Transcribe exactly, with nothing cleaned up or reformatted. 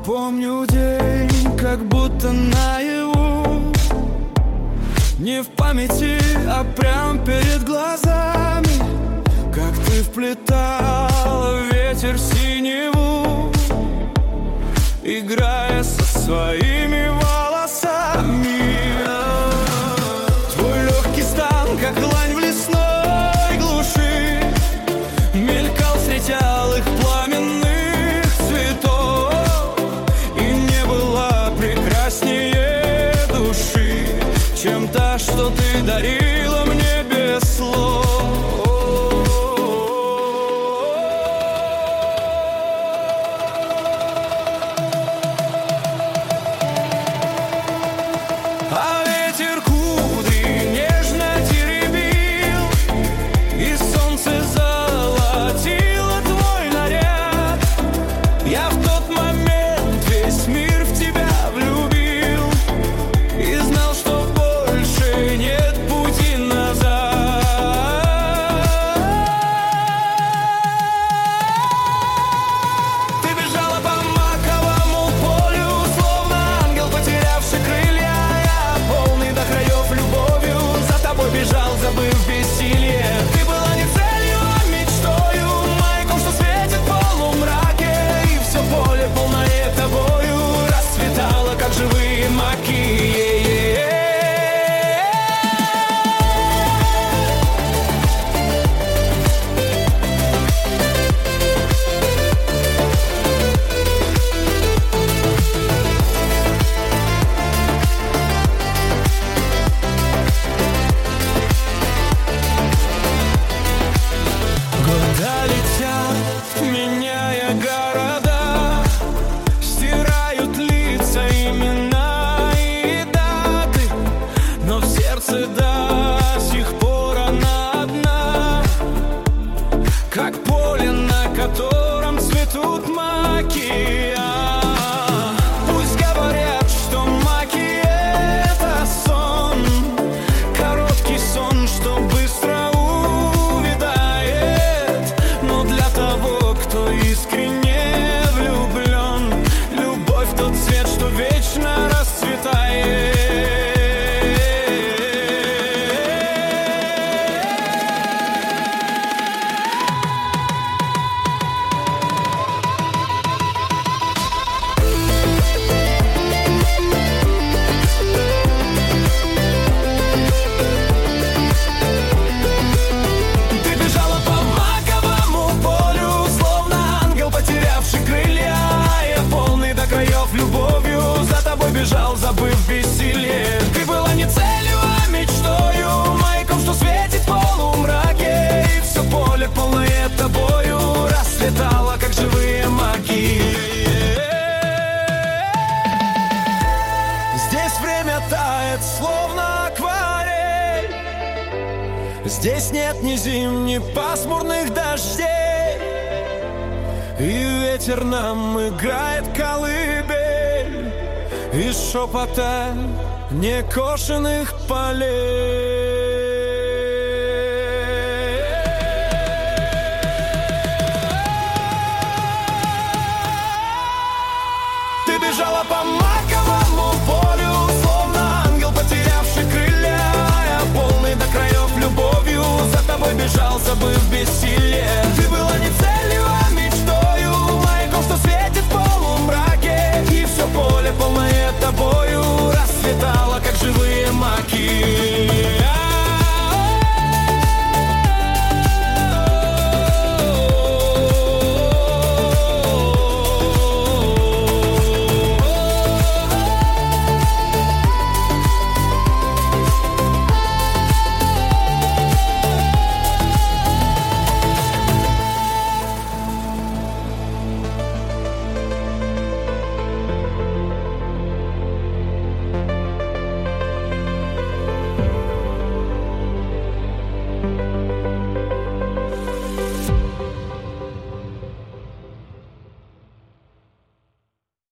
Помню день, как будто наяву. Не в памяти, а прям перед глазами. Как ты вплетала ветер синеву, играя со своими волосами. Твой легкий стан, как лань в лесной глуши, мелькал средь алых пламенных цветов. И не было прекраснее души, чем та, что ты дарила мне без слов. А ветер кудри нежно теребил, и солнце золотило твой наряд. Я в тот момент весь мир в тебя влюбил и знал, что больше нет пути назад. Ты бежала по маковому полю, словно ангел, потерявший крылья. Я полный до краев любовью за тобой бежал, забыв бессилие. Ты была не целью, а мечтою, маяком, что светит в полумраке. И все поле, полное тобою, расцветало, как живые маки. Года летят, меняя города, стирают лица, имена и даты, но в сердце до сих пор она одна, как поле, на котором цветут маки. А, Пусть говорят, что маки — это сон, короткий сон, что быстро увядает. Но для того, кто искренне влюблен, любовь — тот цвет, что вечно расцветает. Ты бежала по маковому полю, словно ангел, потерявший крылья. Я полный до краев любовью за тобой бежал, забыв бессилие. Ты была не целью, а мечтою, маяком, что светит в полумраке. И все поле, полное тобою, расцветало, как живые маки. Здесь время тает, словно акварель. Здесь нет ни зим, ни пасмурных дождей, и ветер нам играет колыбель из шепота некошенных полей. Ты бежала по маковому полю, словно ангел, потерявший крылья. Я полный до краев любовью за тобой бежал, забыв бессилие. Ты